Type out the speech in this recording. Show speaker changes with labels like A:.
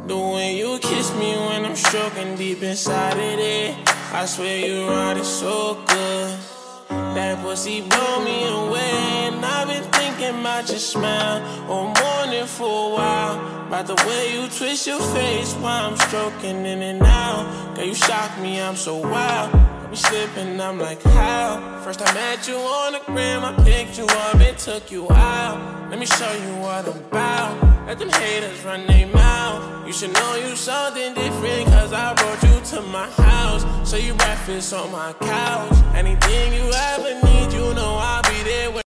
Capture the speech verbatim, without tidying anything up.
A: The way you kiss me when I'm stroking deep inside of it, I swear you ride it so good. That pussy blow me away, and I've been thinking about your smile all morning for a while. About the way you twist your face while I'm stroking in and out. Girl, you shock me, I'm so wild. Got me slipping, I'm like, how? First I met you on the gram, I picked you up and took you out. Let me show you what I'm about. Let them haters run their mouth. You should know you something different, cause I brought you to my house. So you breakfast on my couch. Anything you ever need, you know I'll be there.